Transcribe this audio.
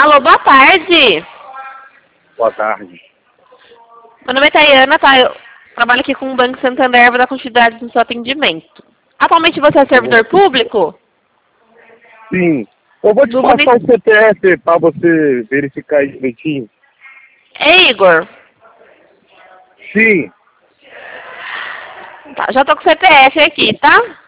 Alô, boa tarde. Boa tarde. Meu nome é Tayana, tá? Eu trabalho aqui com o Banco Santander, vou dar continuidade no seu atendimento. Atualmente você é servidor público? Sim. Eu vou te passar o CPF para você verificar aí direitinho. É Igor? Sim. Tá, já tô com o CPF aqui, tá?